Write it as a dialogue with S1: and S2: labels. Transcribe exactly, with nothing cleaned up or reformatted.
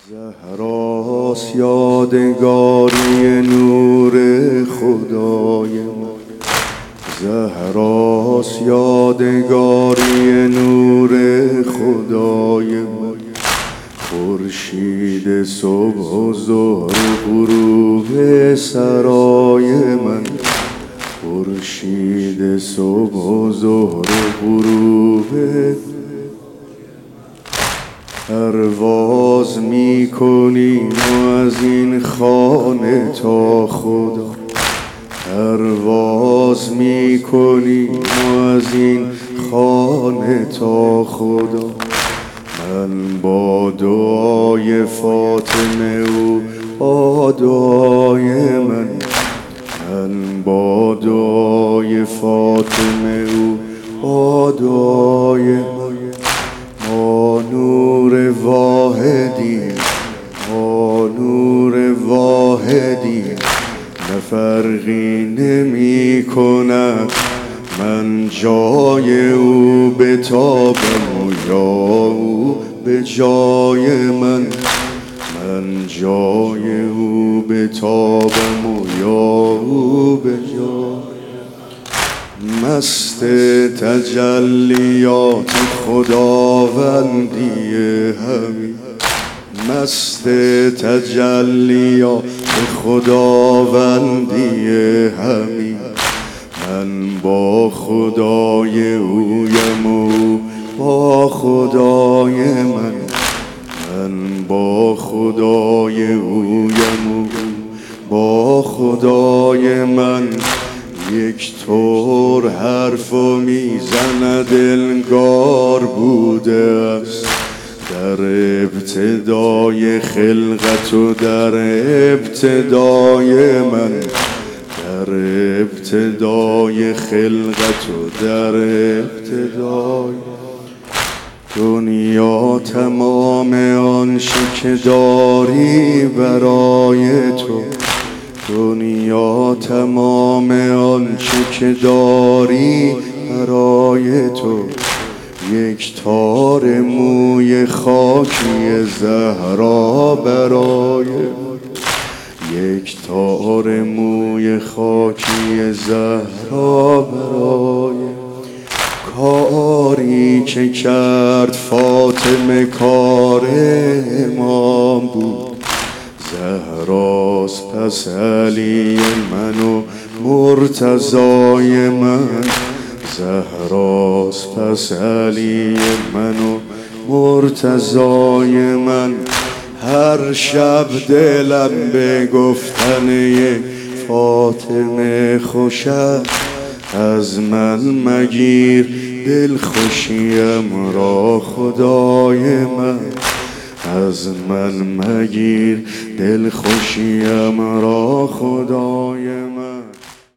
S1: زهراست یادگاری نور خدای ما، زهراست یادگاری نور خدای ما. خورشید صبح و ظهر و غروب سرای من، خورشید صبح و ظهر و غروب. پرواز می کنیم از این خانه تا خدا، پرواز می کنیم از این خانه تا خدا. من با دعای فاطمه و با دعای من، من با دعای فاطمه و با دعای من. ما نور واحدی، ما نور واحدی، نفرقی نمی کند. من جای او بتابم و یا او به جای من، من جای او بتابم و یا او به جای. مست تجلیات خداوندی همی، مست تجلیات خداوندی همی. من با خدای اویم و با خدای من، من با خدای اویم و با خدای من. یک طور حرف و میزند انگار بوده است در ابتدای خلقت و در ابتدای من، در ابتدای خلقت و در ابتدای دنیا. تمام آنچه که داری برای تو، دنیا تمام آنچه که داری برای تو. یک تار موی خاکی زهرا برای، یک تار موی خاکی زهرا برای. کاری که کرد فاطمه کار امام بود، زهراست پس علی من و مرتضای من، زهراست پس علی من و مرتضای من. هر شب دلم به گفتن یک فاطمه خوش است، از من مگیر دل خوشیم را خدای من، از من مگیر دل خوشیم را خدای من.